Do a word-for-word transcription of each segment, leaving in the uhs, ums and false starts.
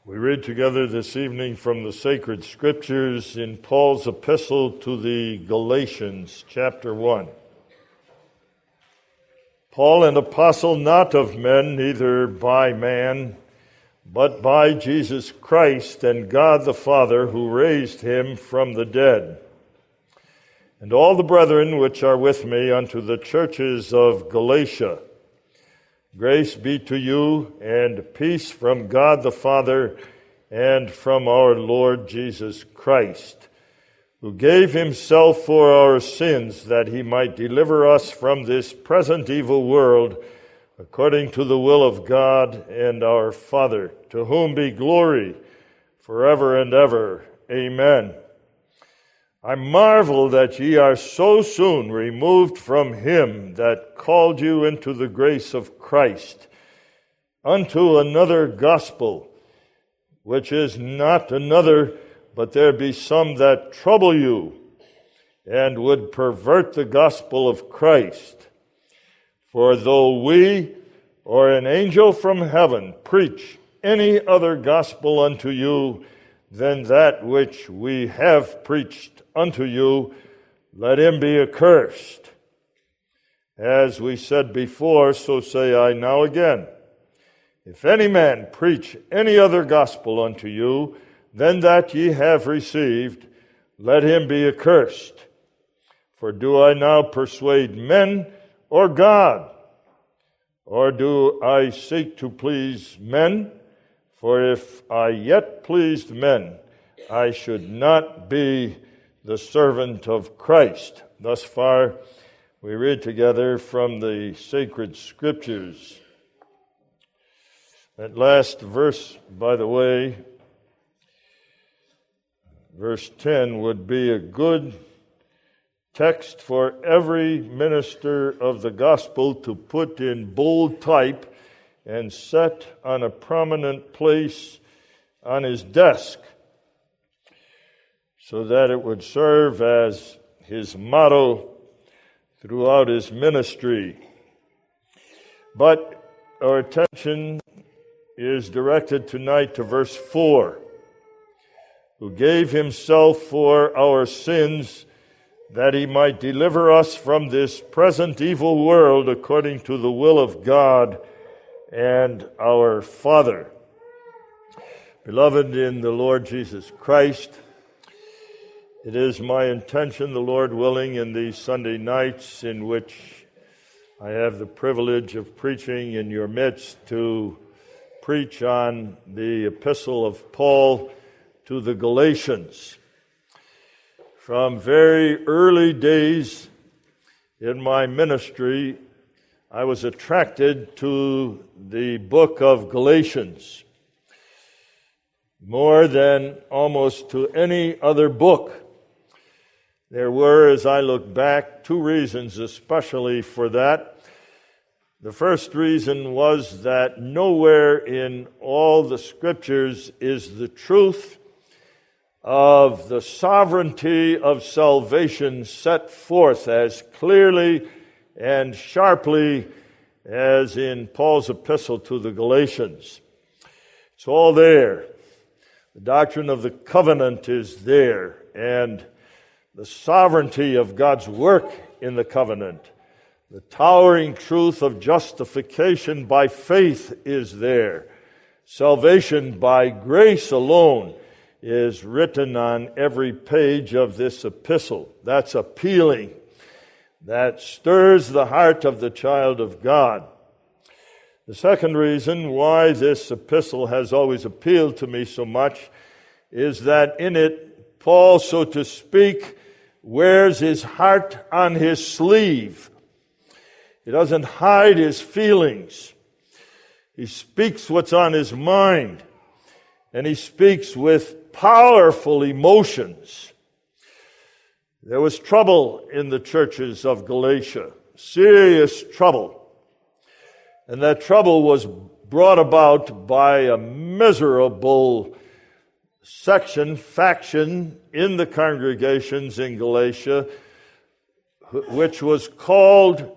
We read together this evening from the sacred scriptures in Paul's epistle to the Galatians, chapter one. Paul, an apostle not of men, neither by man, but by Jesus Christ and God the Father, who raised him from the dead. And all the brethren which are with me unto the churches of Galatia. Grace be to you, and peace from God the Father and from our Lord Jesus Christ, who gave himself for our sins, that he might deliver us from this present evil world, according to the will of God and our Father, to whom be glory forever and ever. Amen. I marvel that ye are so soon removed from him that called you into the grace of Christ, unto another gospel, which is not another, but there be some that trouble you, and would pervert the gospel of Christ. For though we, or an angel from heaven, preach any other gospel unto you than that which we have preached unto you, let him be accursed. As we said before, so say I now again. If any man preach any other gospel unto you than that ye have received, let him be accursed. For do I now persuade men or God? Or do I seek to please men? For if I yet pleased men, I should not be the servant of Christ. Thus far, we read together from the sacred scriptures. That last verse, by the way, verse ten, would be a good text for every minister of the gospel to put in bold type and set on a prominent place on his desk, so that it would serve as his motto throughout his ministry. But our attention is directed tonight to verse four, who gave himself for our sins, that he might deliver us from this present evil world, according to the will of God and our Father. Beloved in the Lord Jesus Christ, it is my intention, the Lord willing, in these Sunday nights in which I have the privilege of preaching in your midst, to preach on the epistle of Paul to the Galatians. From very early days in my ministry, I was attracted to the book of Galatians more than almost to any other book. There were, as I look back, two reasons especially for that. The first reason was that nowhere in all the scriptures is the truth of the sovereignty of salvation set forth as clearly and sharply as in Paul's epistle to the Galatians. It's all there. The doctrine of the covenant is there, and the sovereignty of God's work in the covenant. The towering truth of justification by faith is there. Salvation by grace alone is written on every page of this epistle. That's appealing. That stirs the heart of the child of God. The second reason why this epistle has always appealed to me so much is that in it, Paul, so to speak, wears his heart on his sleeve. He doesn't hide his feelings. He speaks what's on his mind, and he speaks with powerful emotions. There was trouble in the churches of Galatia, serious trouble. And that trouble was brought about by a miserable section, faction in the congregations in Galatia, which was called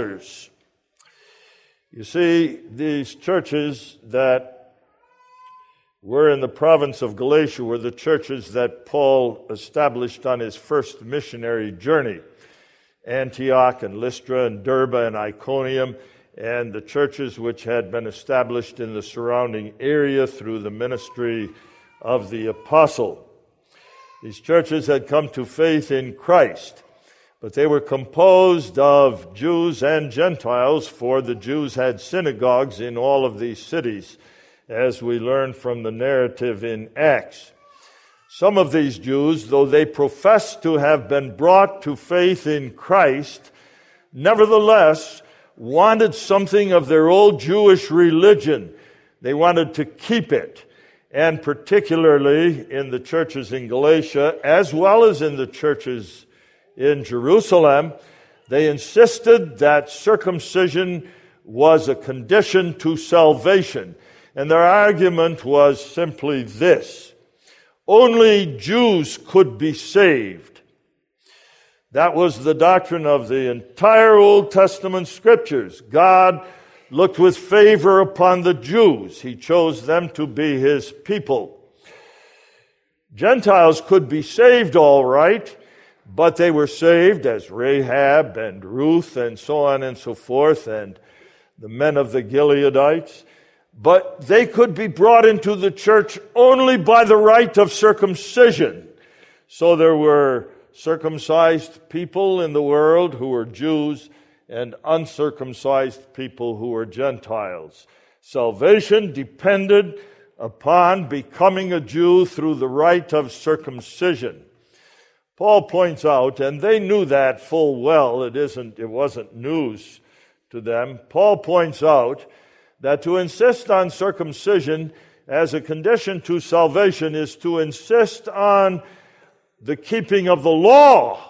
Judaizers. You see, these churches that were in the province of Galatia, were the churches that Paul established on his first missionary journey. Antioch and Lystra and Derbe and Iconium, and the churches which had been established in the surrounding area through the ministry of the apostle. These churches had come to faith in Christ, but they were composed of Jews and Gentiles, for the Jews had synagogues in all of these cities, as we learn from the narrative in Acts. Some of these Jews, though they professed to have been brought to faith in Christ, nevertheless wanted something of their old Jewish religion. They wanted to keep it. And particularly in the churches in Galatia, as well as in the churches in Jerusalem, they insisted that circumcision was a condition to salvation. And their argument was simply this: only Jews could be saved. That was the doctrine of the entire Old Testament scriptures. God looked with favor upon the Jews. He chose them to be his people. Gentiles could be saved all right, but they were saved as Rahab and Ruth and so on and so forth, and the men of the Gileadites. But they could be brought into the church only by the rite of circumcision. So there were circumcised people in the world who were Jews, and uncircumcised people who were Gentiles. Salvation depended upon becoming a Jew through the rite of circumcision. Paul points out, and they knew that full well, it isn't, it wasn't news to them. Paul points out that to insist on circumcision as a condition to salvation is to insist on the keeping of the law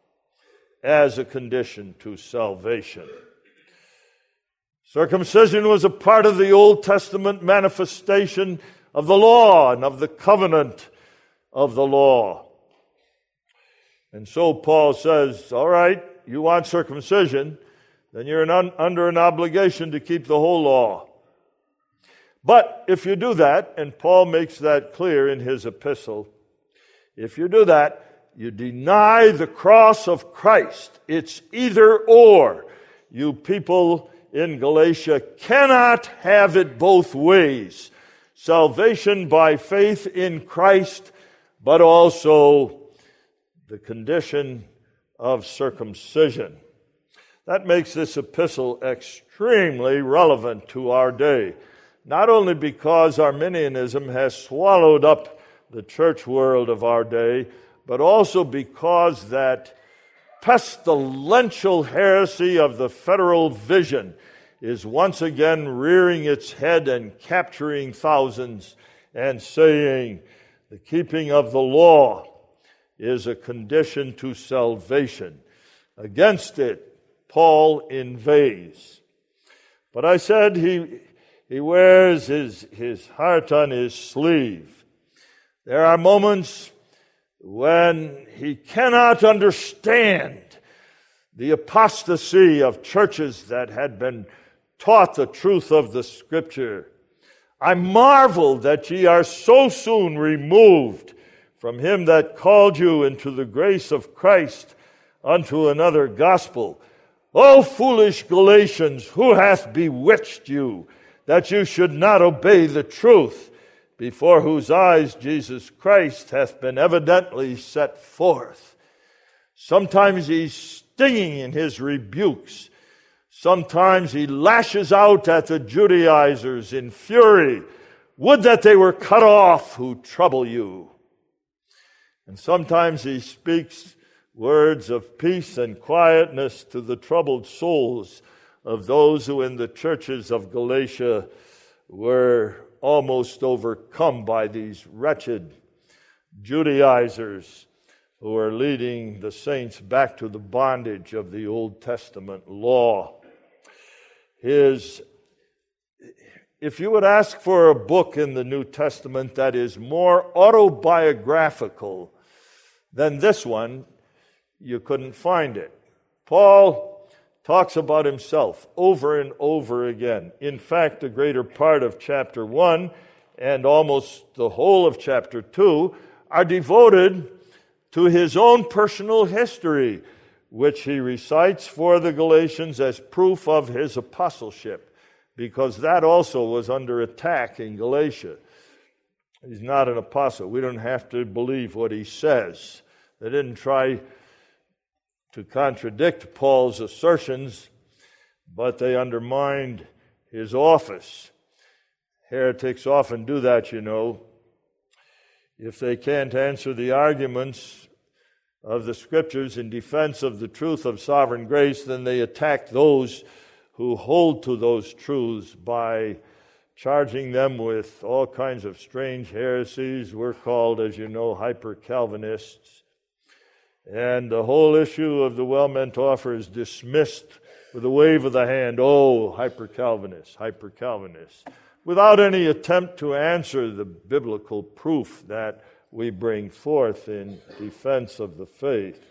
as a condition to salvation. Circumcision was a part of the Old Testament manifestation of the law and of the covenant of the law. And so Paul says, all right, you want circumcision, then you're an, under an obligation to keep the whole law. But if you do that, and Paul makes that clear in his epistle, if you do that, you deny the cross of Christ. It's either or. You people in Galatia cannot have it both ways. Salvation by faith in Christ, but also the condition of circumcision. That makes this epistle extremely relevant to our day. Not only because Arminianism has swallowed up the church world of our day, but also because that pestilential heresy of the federal vision is once again rearing its head and capturing thousands and saying the keeping of the law is a condition to salvation. Against it, Paul inveighs. But I said he he wears his, his heart on his sleeve. There are moments when he cannot understand the apostasy of churches that had been taught the truth of the Scripture. I marvel that ye are so soon removed from him that called you into the grace of Christ unto another gospel. O foolish Galatians, who hath bewitched you, that you should not obey the truth, before whose eyes Jesus Christ hath been evidently set forth? Sometimes he's stinging in his rebukes. Sometimes he lashes out at the Judaizers in fury. Would that they were cut off who trouble you. And sometimes he speaks words of peace and quietness to the troubled souls of those who in the churches of Galatia were almost overcome by these wretched Judaizers who are leading the saints back to the bondage of the Old Testament law. His, if you would ask for a book in the New Testament that is more autobiographical than this one, you couldn't find it. Paul talks about himself over and over again. In fact, the greater part of chapter one and almost the whole of chapter two are devoted to his own personal history, which he recites for the Galatians as proof of his apostleship, because that also was under attack in Galatia. He's not an apostle. We don't have to believe what he says. They didn't try to contradict Paul's assertions, but they undermined his office. Heretics often do that, you know. If they can't answer the arguments of the Scriptures in defense of the truth of sovereign grace, then they attack those who hold to those truths by charging them with all kinds of strange heresies. We're called, as you know, hyper-Calvinists. And the whole issue of the well-meant offer is dismissed with a wave of the hand. Oh, hyper-Calvinists, hyper-Calvinists, without any attempt to answer the biblical proof that we bring forth in defense of the faith.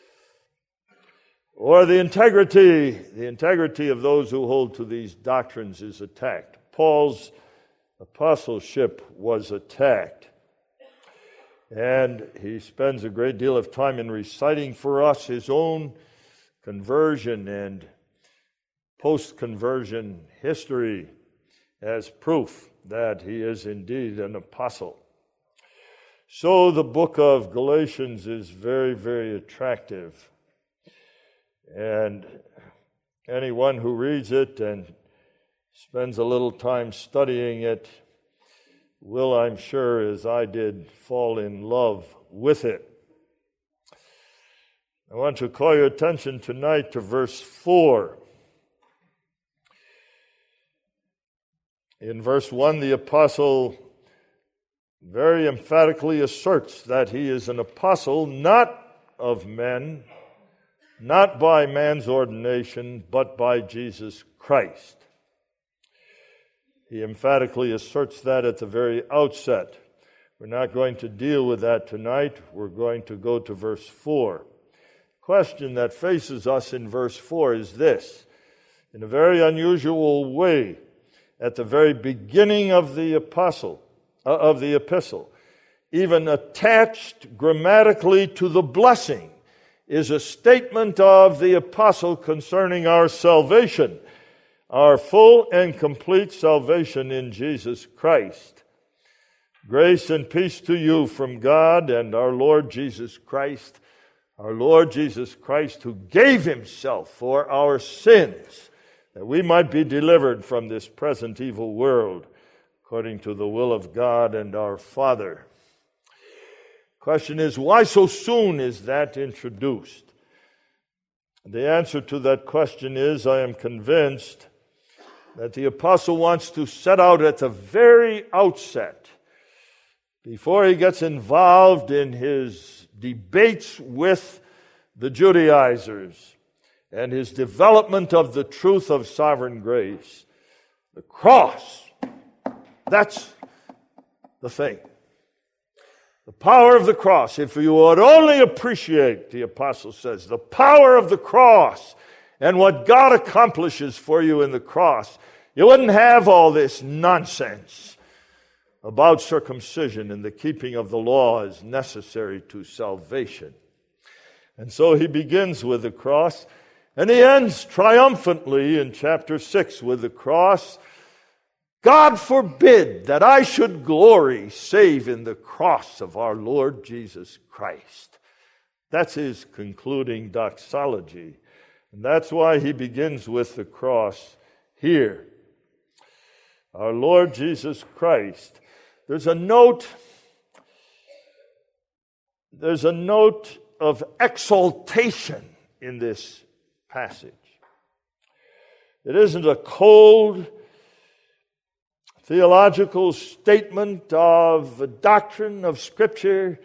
Or the integrity, the integrity of those who hold to these doctrines is attacked. Paul's apostleship was attacked. And he spends a great deal of time in reciting for us his own conversion and post-conversion history as proof that he is indeed an apostle. So the book of Galatians is very, very attractive. And anyone who reads it and spends a little time studying it will, I'm sure, as I did, fall in love with it. I want to call your attention tonight to verse four. In verse one, the apostle very emphatically asserts that he is an apostle not of men, not by man's ordination, but by Jesus Christ. He emphatically asserts that at the very outset. We're not going to deal with that tonight. We're going to go to verse four. The question that faces us in verse four is this. In a very unusual way, at the very beginning of the apostle, uh, of the epistle, even attached grammatically to the blessing, is a statement of the apostle concerning our salvation, our full and complete salvation in Jesus Christ. Grace and peace to you from God and our Lord Jesus Christ, our Lord Jesus Christ, who gave himself for our sins, that we might be delivered from this present evil world, according to the will of God and our Father. Question is, why so soon is that introduced? The answer to that question is, I am convinced that the apostle wants to set out at the very outset, before he gets involved in his debates with the Judaizers and his development of the truth of sovereign grace. The cross, that's the thing. The power of the cross. If you would only appreciate, the apostle says, the power of the cross and what God accomplishes for you in the cross, you wouldn't have all this nonsense about circumcision and the keeping of the law as necessary to salvation. And so he begins with the cross, and he ends triumphantly in chapter six with the cross. God forbid that I should glory save in the cross of our Lord Jesus Christ. That's his concluding doxology. And that's why he begins with the cross here. Our Lord Jesus Christ. There's a note, there's a note of exaltation in this passage. It isn't a cold theological statement of a doctrine of Scripture.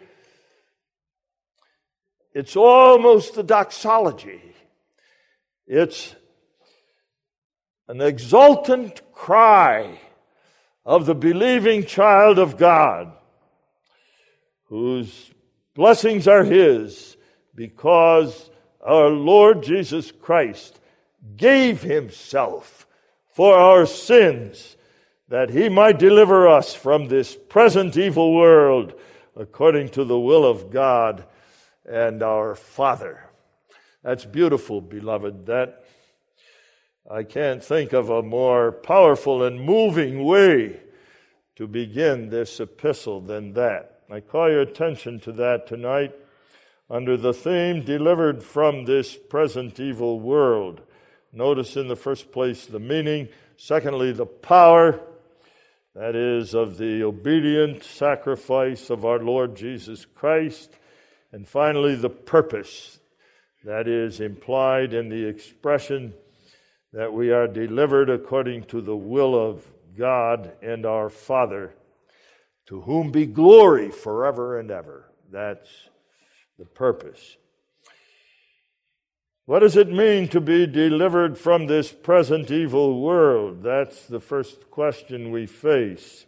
It's almost a doxology. It's an exultant cry of the believing child of God, whose blessings are his because our Lord Jesus Christ gave himself for our sins, that he might deliver us from this present evil world, according to the will of God and our Father. That's beautiful, beloved. That I can't think of a more powerful and moving way to begin this epistle than that. I call your attention to that tonight under the theme, delivered from this present evil world. Notice in the first place the meaning, secondly the power, that is, of the obedient sacrifice of our Lord Jesus Christ, and finally the purpose, that is implied in the expression that we are delivered according to the will of God and our Father, to whom be glory forever and ever. That's the purpose. What does it mean to be delivered from this present evil world? That's the first question we face.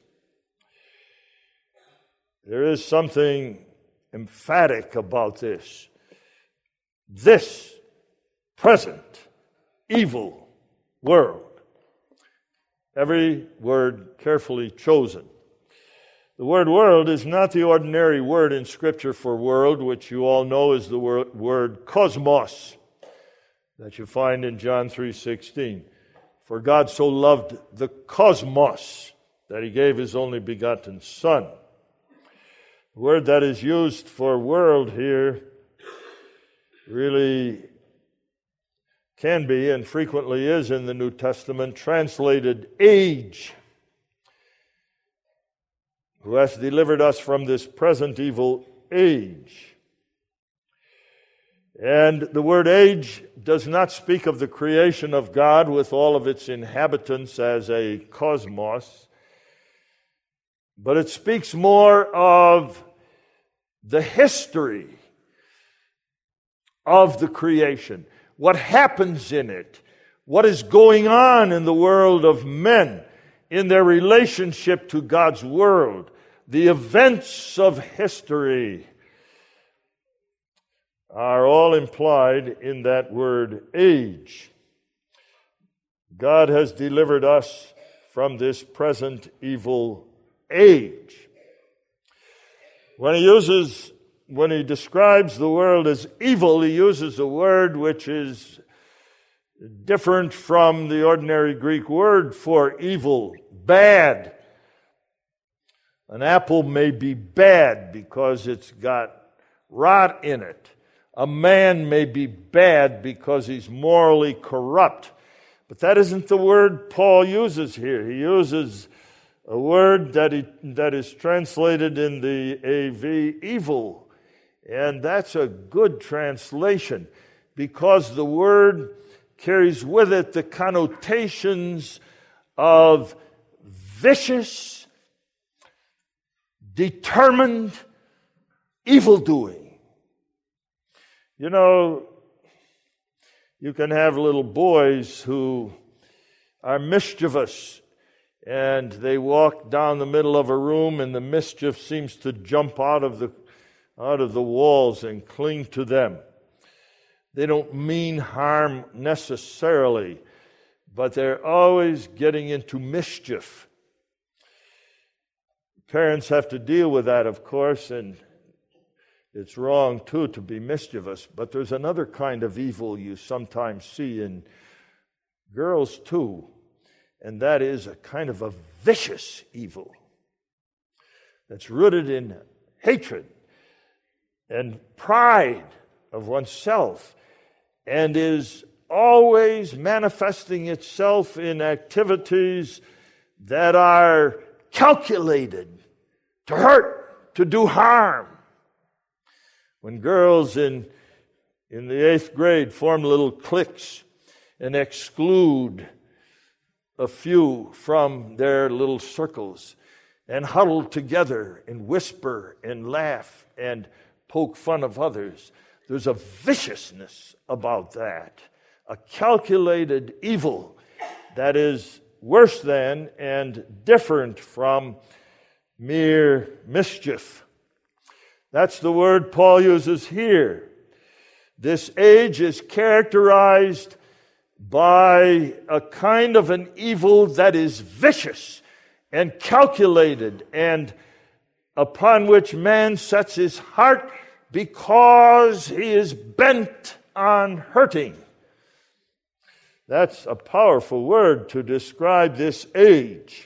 There is something emphatic about this. This present evil world. Every word carefully chosen. The word world is not the ordinary word in Scripture for world, which you all know is the word, word cosmos, that you find in John three sixteen. For God so loved the cosmos that he gave his only begotten Son. The word that is used for world here really can be, and frequently is in the New Testament, translated age. Who has delivered us from this present evil age. And the word age does not speak of the creation of God with all of its inhabitants as a cosmos, but it speaks more of the history of the creation, what happens in it, what is going on in the world of men, in their relationship to God's world, the events of history are all implied in that word age. God has delivered us from this present evil age. When he uses, when he describes the world as evil, he uses a word which is different from the ordinary Greek word for evil, bad. An apple may be bad because it's got rot in it. A man may be bad because he's morally corrupt. But that isn't the word Paul uses here. He uses a word that, he, that is translated in the A V, evil. And that's a good translation because the word carries with it the connotations of vicious, determined evildoing. You know, you can have little boys who are mischievous and they walk down the middle of a room and the mischief seems to jump out of the out of the walls and cling to them. They don't mean harm necessarily, but they're always getting into mischief. Parents have to deal with that, of course, and it's wrong, too, to be mischievous. But there's another kind of evil you sometimes see in girls, too, and that is a kind of a vicious evil that's rooted in hatred and pride of oneself, and is always manifesting itself in activities that are calculated to hurt, to do harm. When girls in, in the eighth grade form little cliques and exclude a few from their little circles and huddle together and whisper and laugh and poke fun of others, there's a viciousness about that, a calculated evil that is worse than and different from mere mischief. That's the word Paul uses here. This age is characterized by a kind of an evil that is vicious and calculated, and upon which man sets his heart because he is bent on hurting. That's a powerful word to describe this age.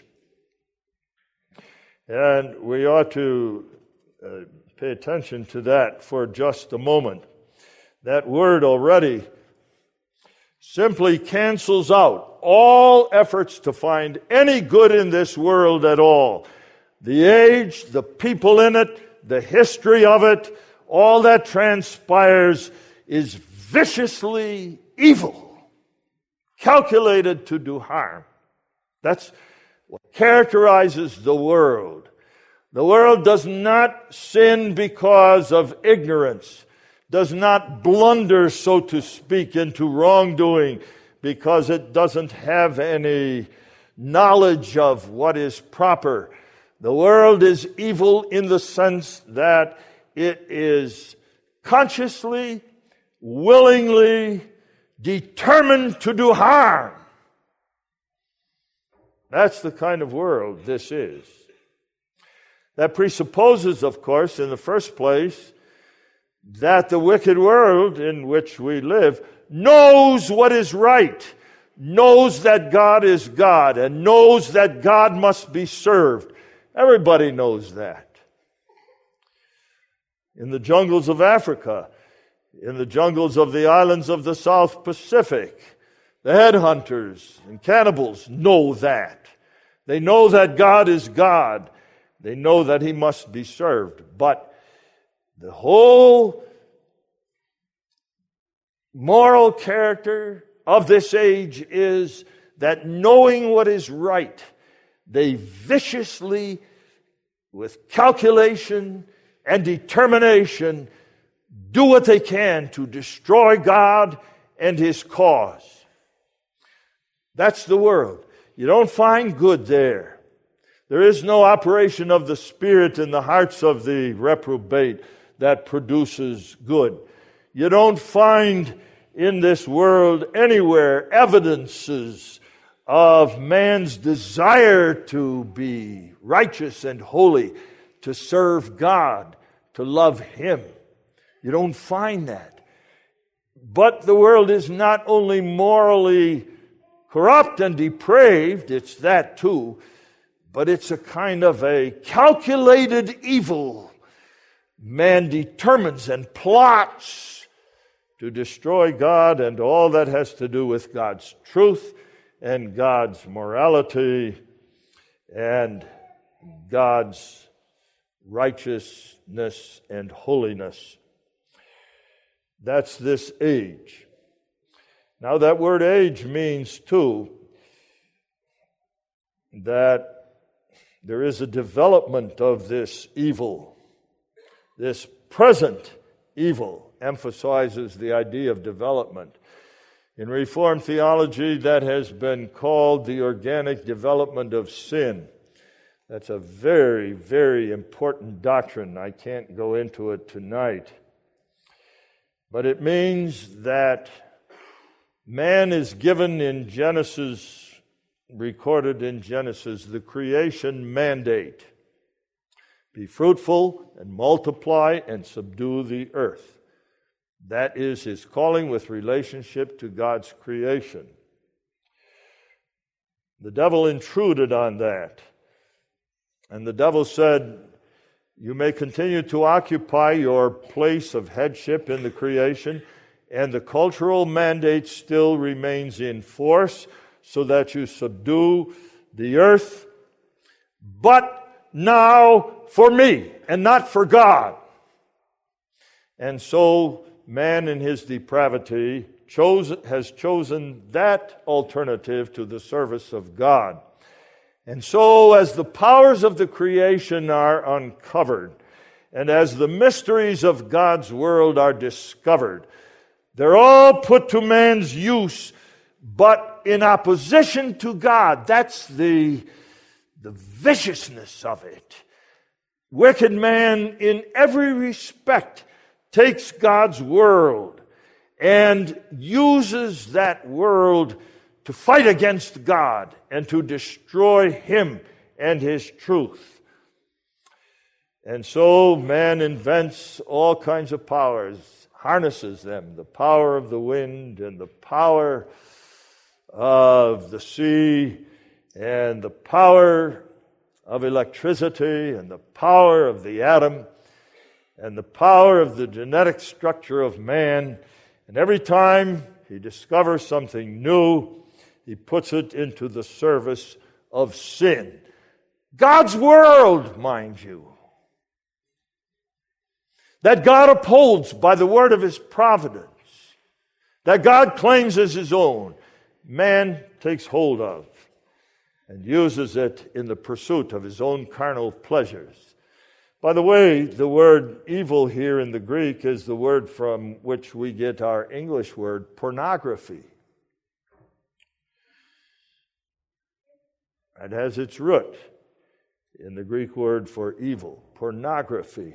And we ought to uh, pay attention to that for just a moment. That word already simply cancels out all efforts to find any good in this world at all. The age, the people in it, the history of it, all that transpires is viciously evil, calculated to do harm. That's what characterizes the world. The world does not sin because of ignorance, does not blunder, so to speak, into wrongdoing because it doesn't have any knowledge of what is proper. The world is evil in the sense that it is consciously, willingly determined to do harm. That's the kind of world this is. That presupposes, of course, in the first place, that the wicked world in which we live knows what is right, knows that God is God, and knows that God must be served. Everybody knows that. In the jungles of Africa, in the jungles of the islands of the South Pacific, the headhunters and cannibals know that. They know that God is God. They know that He must be served. But the whole moral character of this age is that knowing what is right, they viciously, with calculation and determination, do what they can to destroy God and His cause. That's the world. You don't find good there. There is no operation of the Spirit in the hearts of the reprobate that produces good. You don't find in this world anywhere evidences of man's desire to be righteous and holy, to serve God, to love Him. You don't find that. But the world is not only morally corrupt and depraved, it's that too, but it's a kind of a calculated evil. Man determines and plots to destroy God and all that has to do with God's truth and God's morality and God's righteousness and holiness. That's this age. Now that word age means too that there is a development of this evil. This present evil emphasizes the idea of development. In Reformed theology, that has been called the organic development of sin. That's a very, very important doctrine. I can't go into it tonight. But it means that man is given in Genesis, recorded in Genesis, the creation mandate. Be fruitful and multiply and subdue the earth. That is his calling with relationship to God's creation. The devil intruded on that. And the devil said, you may continue to occupy your place of headship in the creation, and the cultural mandate still remains in force so that you subdue the earth, but now for me and not for God. And so man in his depravity chose, has chosen that alternative to the service of God. And so as the powers of the creation are uncovered, and as the mysteries of God's world are discovered, they're all put to man's use, but in opposition to God. That's the, the viciousness of it. Wicked man, in every respect, takes God's world and uses that world to fight against God and to destroy Him and His truth. And so man invents all kinds of powers, harnesses them, the power of the wind and the power of the sea and the power of electricity and the power of the atom and the power of the genetic structure of man. And every time he discovers something new, he puts it into the service of sin. God's world, mind you, that God upholds by the word of His providence, that God claims as His own, man takes hold of and uses it in the pursuit of his own carnal pleasures. By the way, the word evil here in the Greek is the word from which we get our English word pornography. It has its root in the Greek word for evil, pornography.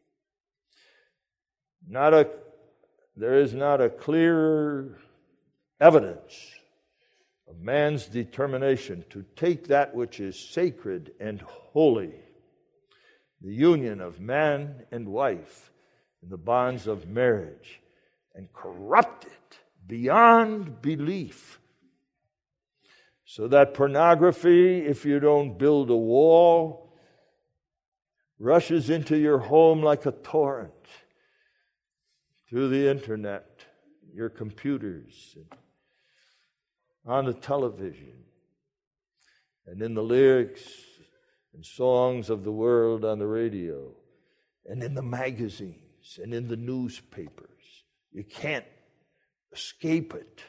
Not a, there is not a clearer evidence of man's determination to take that which is sacred and holy, the union of man and wife in the bonds of marriage, and corrupt it beyond belief. So that pornography, if you don't build a wall, rushes into your home like a torrent through the internet, your computers, and on the television, and in the lyrics and songs of the world on the radio, and in the magazines, and in the newspapers. You can't escape it.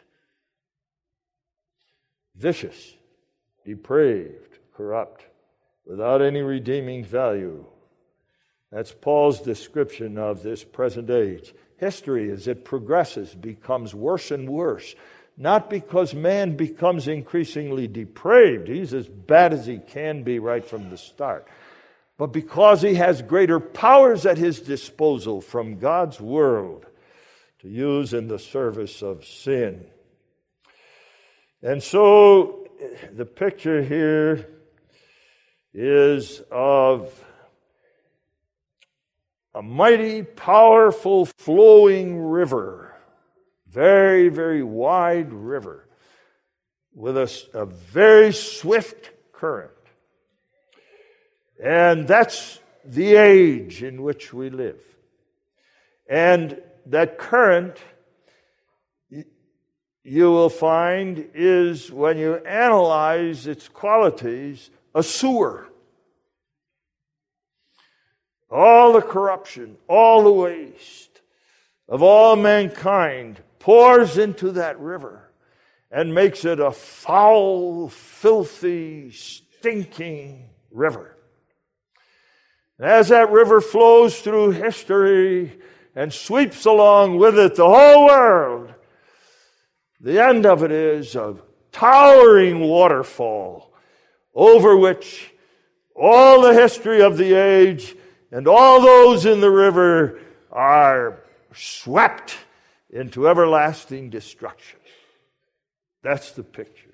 Vicious, depraved, corrupt, without any redeeming value. That's Paul's description of this present age. History, as it progresses, becomes worse and worse. Not because man becomes increasingly depraved. He's as bad as he can be right from the start. But because he has greater powers at his disposal from God's world to use in the service of sin. And so the picture here is of a mighty, powerful, flowing river. Very, very wide river with a, a very swift current. And that's the age in which we live. And that current, you will find, is, when you analyze its qualities, a sewer. All the corruption, all the waste of all mankind pours into that river and makes it a foul, filthy, stinking river. And as that river flows through history and sweeps along with it the whole world, the end of it is a towering waterfall over which all the history of the age and all those in the river are swept into everlasting destruction. That's the picture.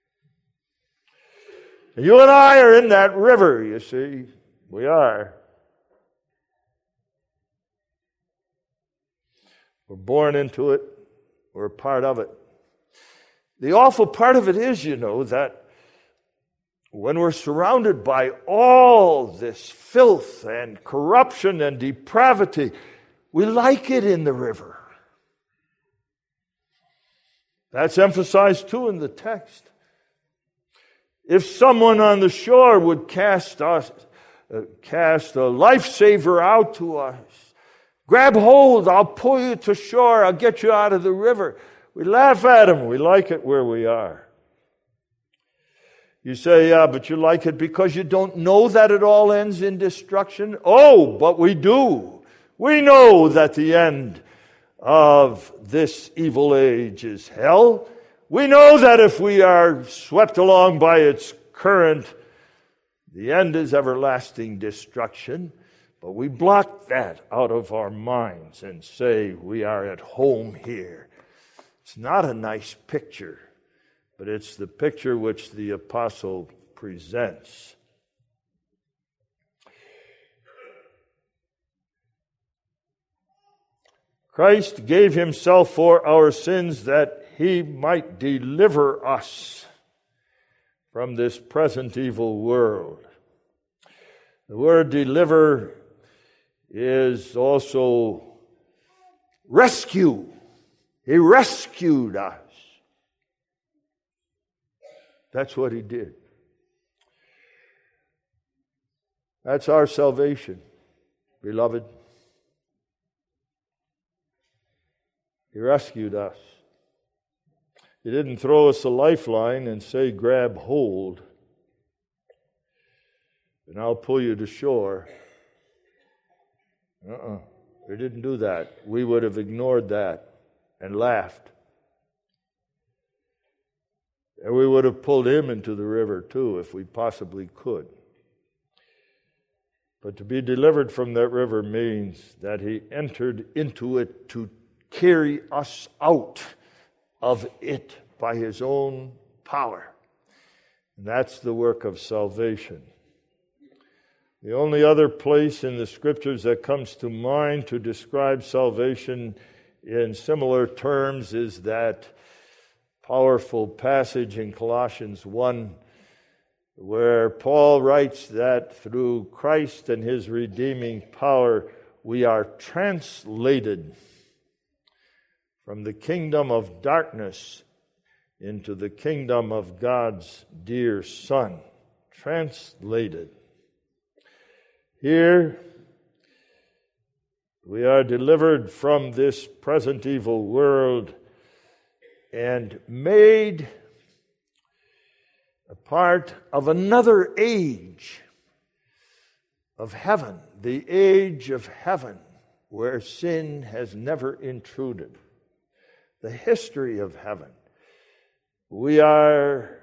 And you and I are in that river, you see. We are. We're born into it. We're a part of it. The awful part of it is, you know, that when we're surrounded by all this filth and corruption and depravity, we like it in the river. That's emphasized too in the text. If someone on the shore would cast us, uh, cast a lifesaver out to us, grab hold, I'll pull you to shore, I'll get you out of the river. We laugh at him. We like it where we are. You say, yeah, but you like it because you don't know that it all ends in destruction? Oh, but we do. We know that the end of this evil age is hell. We know that if we are swept along by its current, the end is everlasting destruction. But we block that out of our minds and say we are at home here. It's not a nice picture, but it's the picture which the apostle presents. Christ gave himself for our sins that he might deliver us from this present evil world. The word deliver is also rescue. He rescued us. That's what he did. That's our salvation, beloved. He rescued us. He didn't throw us a lifeline and say, grab hold, and I'll pull you to shore. Uh-uh. He didn't do that. We would have ignored that and laughed. And we would have pulled him into the river too if we possibly could. But to be delivered from that river means that he entered into it to carry us out of it by his own power. And that's the work of salvation. The only other place in the Scriptures that comes to mind to describe salvation in similar terms is that powerful passage in Colossians one, where Paul writes that through Christ and his redeeming power, we are translated from the kingdom of darkness into the kingdom of God's dear Son. Translated. Here, we are delivered from this present evil world and made a part of another age of heaven, the age of heaven where sin has never intruded. The history of heaven. We are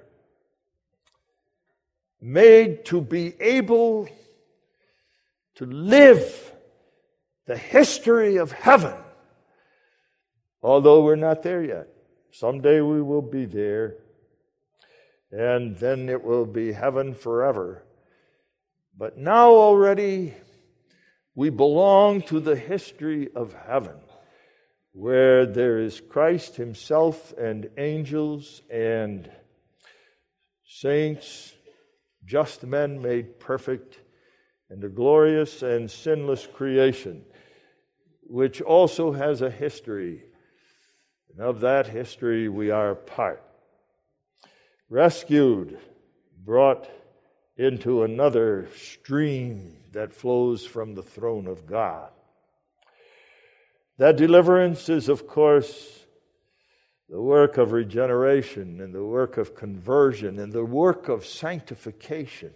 made to be able to live the history of heaven, although we're not there yet. Someday we will be there, and then it will be heaven forever. But now already we belong to the history of heaven, where there is Christ himself and angels and saints, just men made perfect, and a glorious and sinless creation, which also has a history. And of that history we are a part. Rescued, brought into another stream that flows from the throne of God. That deliverance is, of course, the work of regeneration and the work of conversion and the work of sanctification.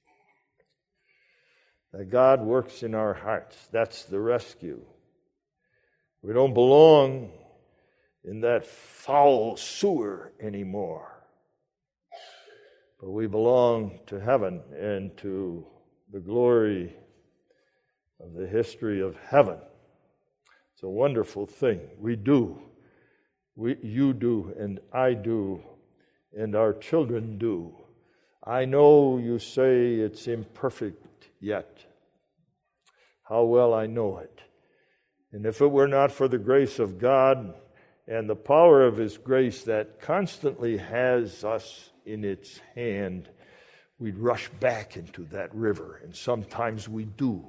That God works in our hearts. That's the rescue. We don't belong in that foul sewer anymore. But we belong to heaven and to the glory of the history of heaven. It's a wonderful thing. We do. We, you do, and I do, and our children do. I know you say it's imperfect yet. How well I know it. And if it were not for the grace of God and the power of his grace that constantly has us in its hand, we'd rush back into that river, and sometimes we do.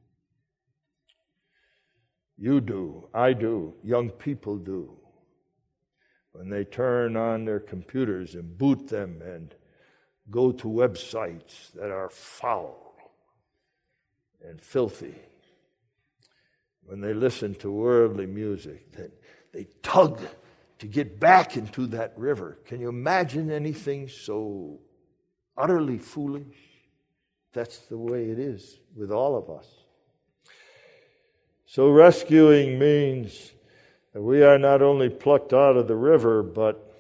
You do, I do, young people do. When they turn on their computers and boot them and go to websites that are foul and filthy. When they listen to worldly music, that they tug to get back into that river. Can you imagine anything so utterly foolish? That's the way it is with all of us. So rescuing means that we are not only plucked out of the river, but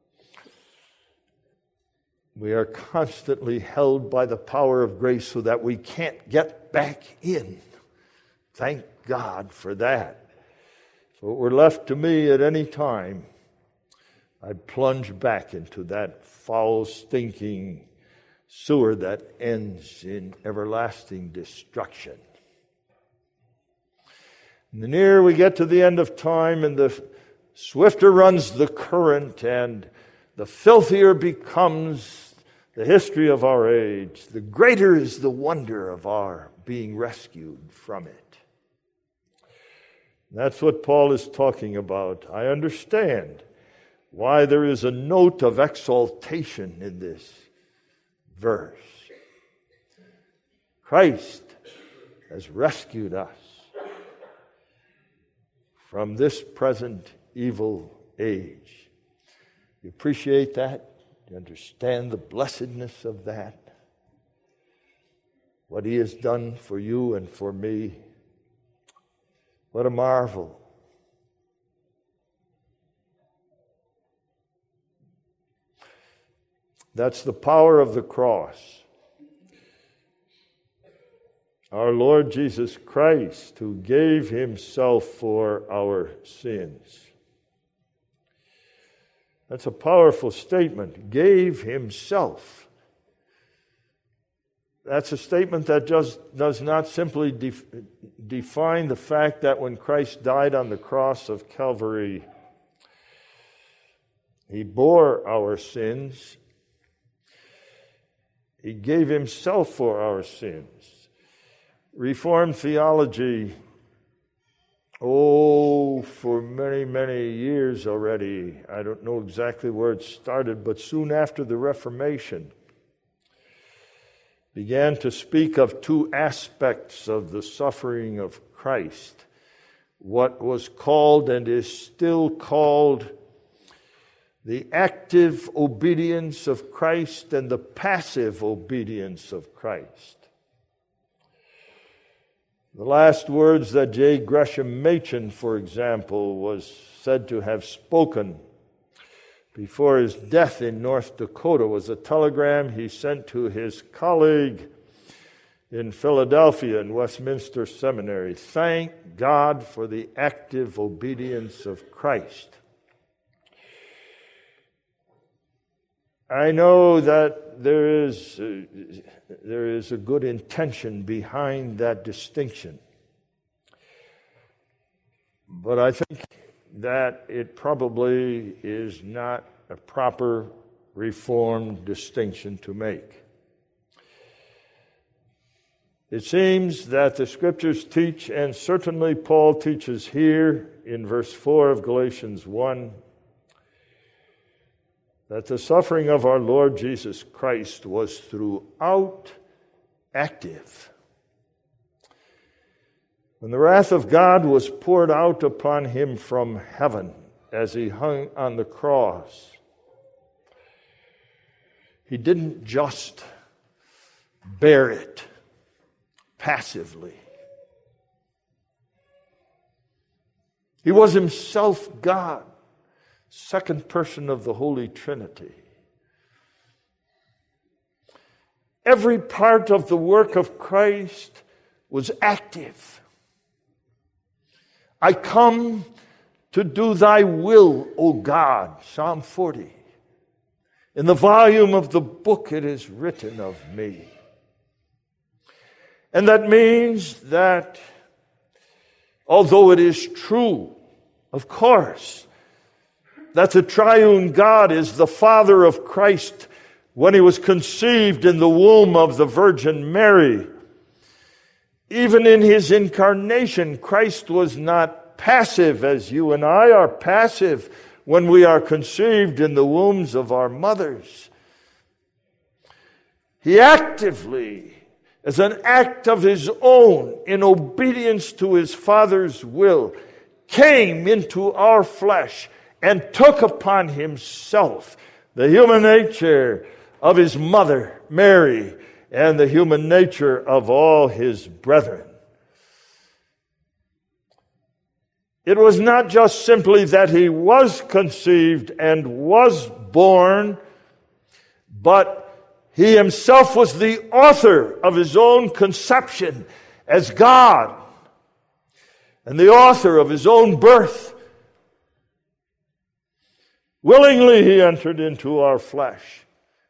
we are constantly held by the power of grace so that we can't get back in. Thank God for that. If it were left to me at any time, I'd plunge back into that foul, stinking sewer that ends in everlasting destruction. And the nearer we get to the end of time, and the swifter runs the current, and the filthier becomes the history of our age, the greater is the wonder of our being rescued from it. That's what Paul is talking about. I understand why there is a note of exaltation in this verse. Christ has rescued us from this present evil age. You appreciate that? You understand the blessedness of that? What He has done for you and for me. What a marvel. That's the power of the cross. Our Lord Jesus Christ, who gave Himself for our sins. That's a powerful statement. Gave Himself. That's a statement that just does not simply def- define the fact that when Christ died on the cross of Calvary, He bore our sins. He gave Himself for our sins. Reformed theology, oh, for many, many years already, I don't know exactly where it started, but soon after the Reformation, began to speak of two aspects of the suffering of Christ. What was called and is still called the active obedience of Christ and the passive obedience of Christ. The last words that J. Gresham Machen, for example, was said to have spoken before his death in North Dakota was a telegram he sent to his colleague in Philadelphia in Westminster Seminary. Thank God for the active obedience of Christ. I know that there is uh, there is a good intention behind that distinction, but I think that it probably is not a proper Reformed distinction to make. It seems that the Scriptures teach, and certainly Paul teaches here in verse four of Galatians one, that the suffering of our Lord Jesus Christ was throughout active. When the wrath of God was poured out upon Him from heaven as He hung on the cross, He didn't just bear it passively. He was Himself God, second person of the Holy Trinity. Every part of the work of Christ was active. I come to do thy will, O God, Psalm forty. In the volume of the book it is written of me. And that means that although it is true, of course, that the triune God is the Father of Christ when He was conceived in the womb of the Virgin Mary, even in His incarnation, Christ was not passive as you and I are passive when we are conceived in the wombs of our mothers. He actively, as an act of His own, in obedience to His Father's will, came into our flesh and took upon Himself the human nature of His mother, Mary, and the human nature of all His brethren. It was not just simply that He was conceived and was born, but He Himself was the author of His own conception as God and the author of His own birth. Willingly He entered into our flesh.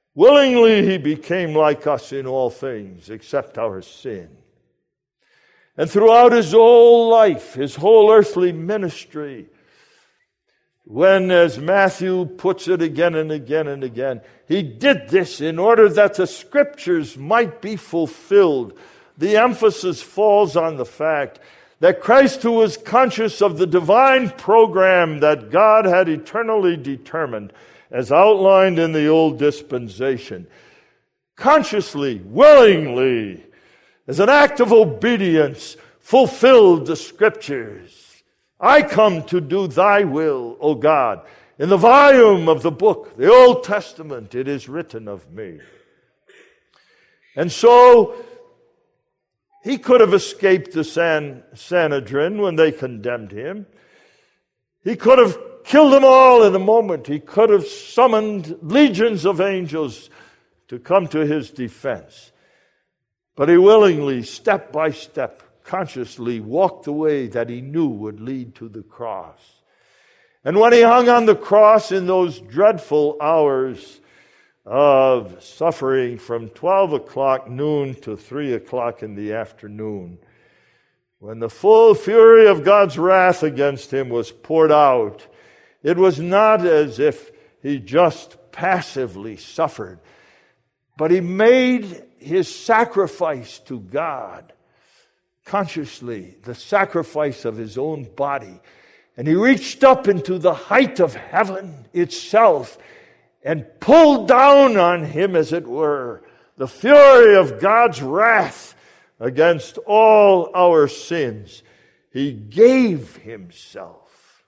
Willingly He became like us in all things except our sin. And throughout his whole life, his whole earthly ministry, when, as Matthew puts it again and again and again, he did this in order that the Scriptures might be fulfilled. The emphasis falls on the fact that Christ, who was conscious of the divine program that God had eternally determined, as outlined in the old dispensation, consciously, willingly, as an act of obedience, fulfilled the Scriptures. I come to do thy will, O God. In the volume of the book, the Old Testament, it is written of me. And so, he could have escaped the San, Sanhedrin when they condemned him. He could have killed them all in a moment. He could have summoned legions of angels to come to his defense. But he willingly, step by step, consciously walked the way that he knew would lead to the cross. And when he hung on the cross in those dreadful hours of suffering from twelve o'clock noon to three o'clock in the afternoon, when the full fury of God's wrath against him was poured out, it was not as if he just passively suffered, but he made his sacrifice to God consciously, the sacrifice of his own body. And he reached up into the height of heaven itself and pulled down on him, as it were, the fury of God's wrath against all our sins. He gave himself.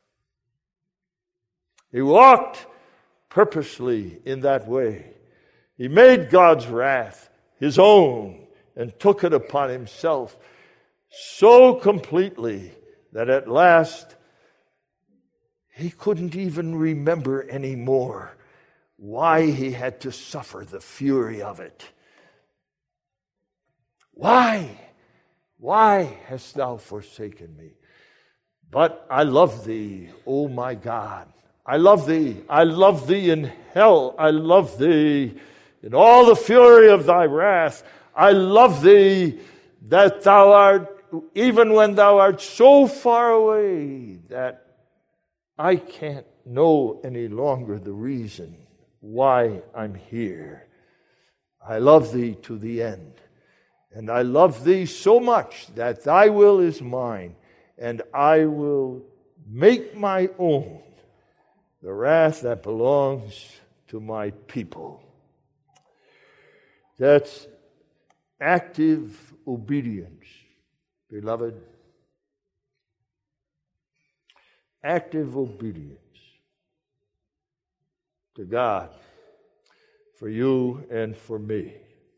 He walked purposely in that way. He made God's wrath his own and took it upon himself so completely that at last he couldn't even remember anymore why he had to suffer the fury of it. Why? Why hast thou forsaken me? But I love thee, O my God. I love thee. I love thee in hell. I love thee in all the fury of thy wrath. I love thee that thou art, even when thou art so far away that I can't know any longer the reason why I'm here. I love thee to the end. And I love thee so much that thy will is mine, and I will make my own the wrath that belongs to my people. That's active obedience, beloved. Active obedience to God for you and for me.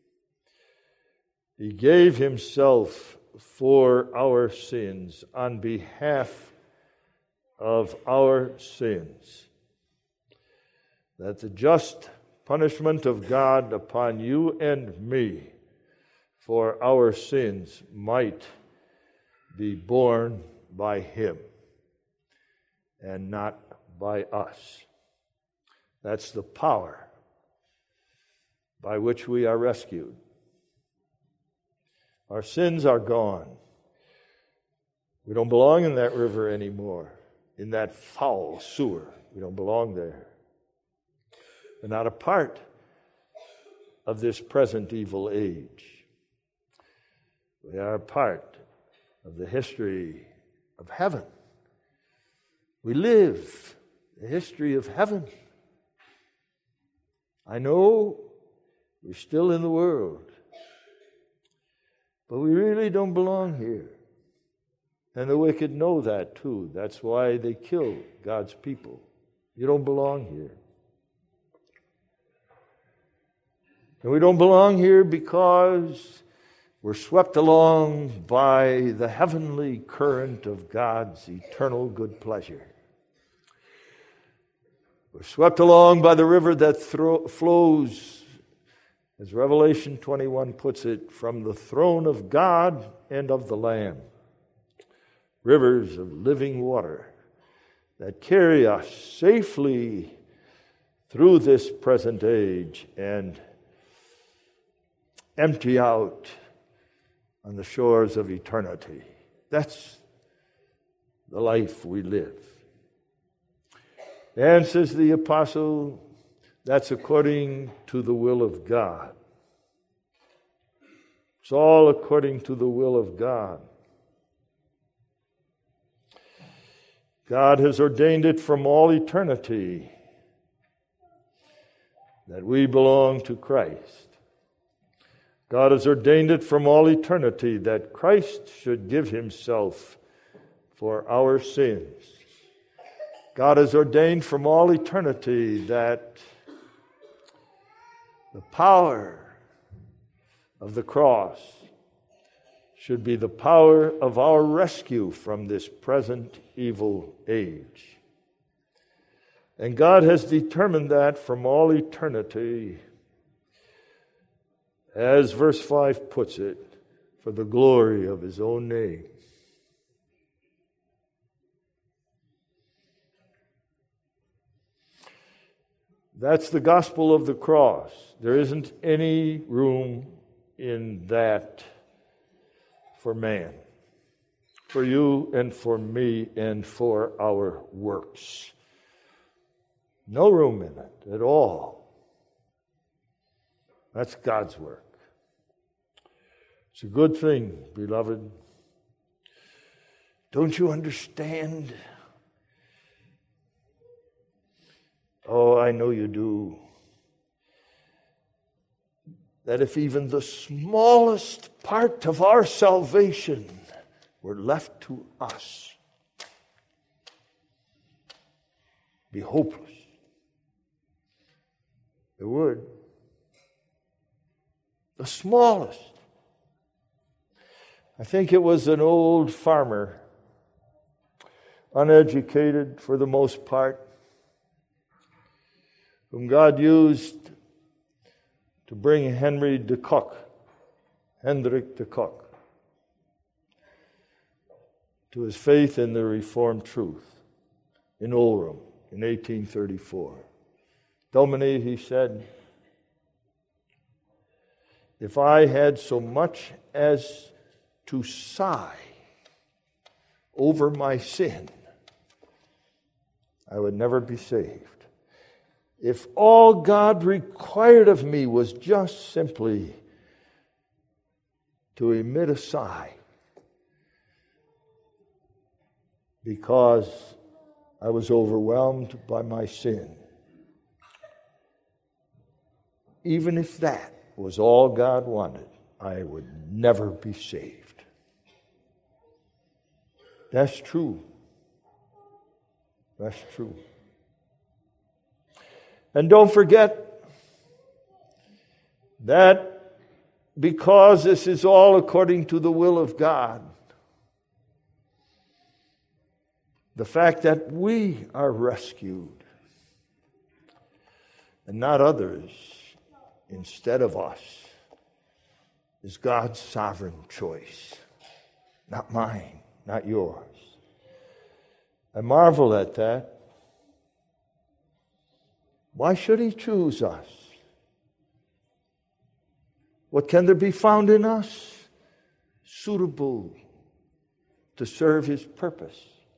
He gave himself for our sins on behalf of our sins, that the just punishment of God upon you and me for our sins might be borne by him and not by us. That's the power by which we are rescued. Our sins are gone. We don't belong in that river anymore, in that foul sewer. We don't belong there. We're not a part of this present evil age. We are a part of the history of heaven. We live the history of heaven. I know we're still in the world, but we really don't belong here. And the wicked know that too. That's why they kill God's people. You don't belong here. And we don't belong here because we're swept along by the heavenly current of God's eternal good pleasure. We're swept along by the river that thro- flows, as Revelation twenty-one puts it, from the throne of God and of the Lamb. Rivers of living water that carry us safely through this present age and empty out on the shores of eternity. That's the life we live. And, says the apostle, that's according to the will of God. It's all according to the will of God. God has ordained it from all eternity that we belong to Christ. God has ordained it from all eternity that Christ should give himself for our sins. God has ordained from all eternity that the power of the cross should be the power of our rescue from this present evil age. And God has determined that from all eternity, as verse five puts it, for the glory of his own name. That's the gospel of the cross. There isn't any room in that for man, for you and for me and for our works. No room in it at all. That's God's work. It's a good thing, beloved. Don't you understand? Oh, I know you do. That if even the smallest part of our salvation were left to us, be hopeless. It would. The smallest. I think it was an old farmer, uneducated for the most part, whom God used to bring Henry de Kock, Hendrik de Kock, to his faith in the Reformed truth in Ulrum in eighteen thirty-four. Domine, he said, if I had so much as to sigh over my sin, I would never be saved. If all God required of me was just simply to emit a sigh because I was overwhelmed by my sin, even if that was all God wanted, I would never be saved. That's true. That's true. And don't forget that because this is all according to the will of God, the fact that we are rescued and not others instead of us is God's sovereign choice, not mine, not yours. I marvel at that. Why should he choose us? What can there be found in us suitable to serve his purpose?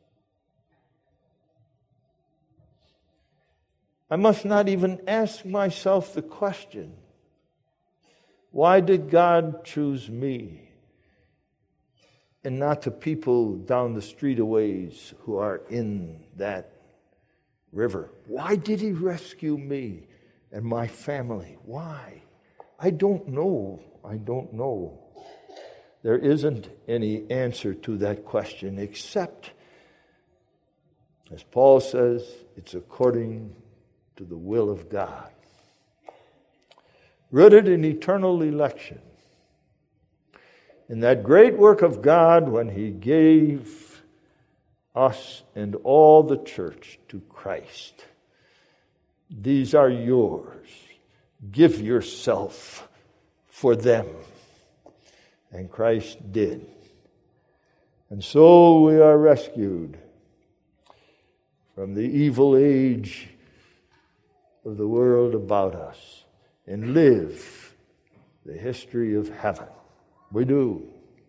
I must not even ask myself the question, why did God choose me and not the people down the street a ways who are in that river? Why did he rescue me and my family? Why? I don't know. I don't know. There isn't any answer to that question except, as Paul says, it's according to the will of God. Rooted in eternal election. In that great work of God when he gave us and all the church to Christ. These are yours. Give yourself for them. And Christ did. And so we are rescued from the evil age of the world about us and live the history of heaven. We do.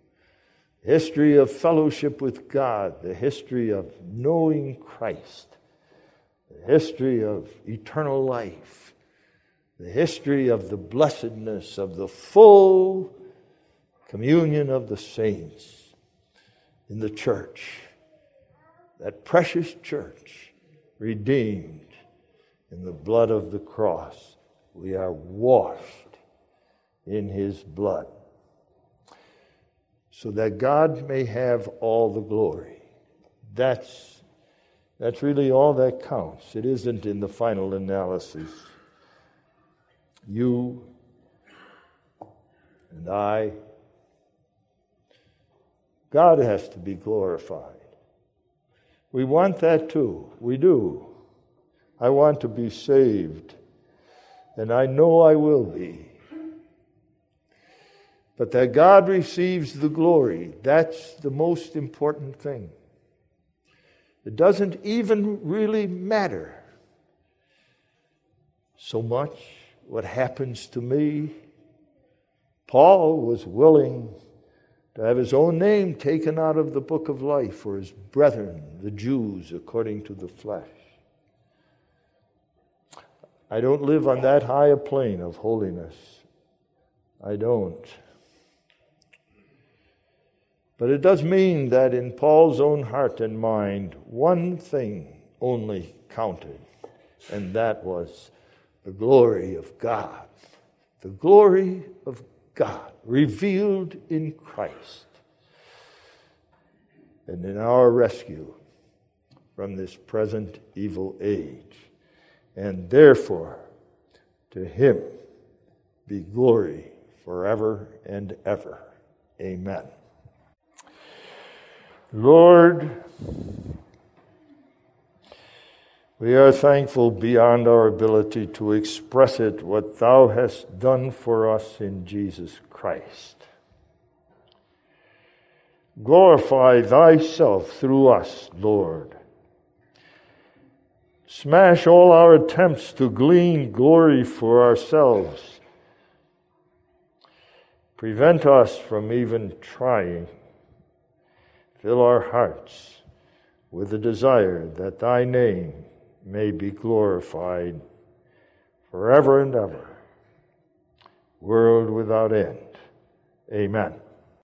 history of fellowship with God, the history of knowing Christ, the history of eternal life, the history of the blessedness of the full communion of the saints in the church, that precious church redeemed in the blood of the cross. We are washed in his blood, so that God may have all the glory. That's, that's really all that counts. It isn't in the final analysis. You and I, God has to be glorified. We want that too. We do. I want to be saved, and I know I will be. But that God receives the glory, that's the most important thing. It doesn't even really matter so much what happens to me. Paul was willing to have his own name taken out of the book of life for his brethren, the Jews, according to the flesh. I don't live on that high a plane of holiness. I don't. But it does mean that in Paul's own heart and mind, one thing only counted, and that was the glory of God. The glory of God revealed in Christ and in our rescue from this present evil age. And therefore, to him be glory forever and ever. Amen. Lord, we are thankful beyond our ability to express it, what thou hast done for us in Jesus Christ. Glorify thyself through us, Lord. Smash all our attempts to glean glory for ourselves. Prevent us from even trying. Fill our hearts with the desire that thy name may be glorified forever and ever, world without end. Amen.